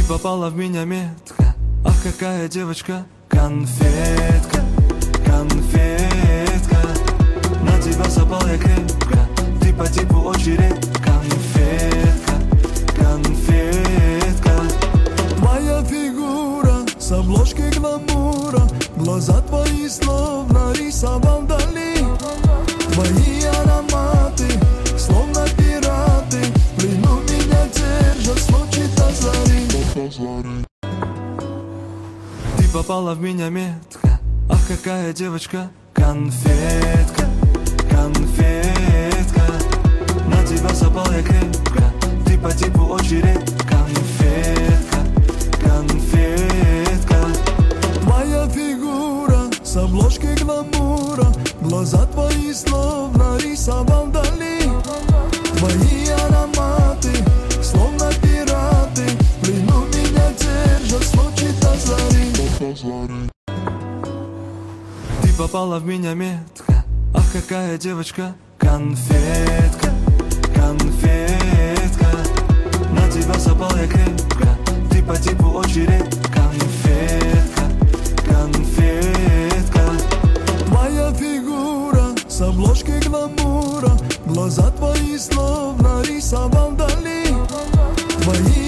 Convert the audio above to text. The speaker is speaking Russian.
попала в меня метко. Ах, какая девочка, конфетка, конфетка. На тебя запал я крепко, ты по типу очень редко. Конфетка, конфетка. Твоя фигура с обложки гламура, глаза твои словно рисовал Дали. Твои ароматы, словно пираты, в плену меня держат с ночи до зари. Ты попала в меня метко. Ах, какая девочка, конфетка, конфетка. На тебя запал я крепко, ты по типу очень редко. Конфетка, конфетка. Твоя фигура с обложки гламура, глаза твои словно рисовал Дали. Твои ароматы, словно пираты, в плену меня держат с ночи до зари. Ты попала в меня метко. Ах, какая девочка, конфетка, конфетка. На тебя запал я крепко, ты по типу очень редко. Конфетка, конфетка. Твоя фигура с обложки гламура, глаза твои словно рисовал Дали. Твои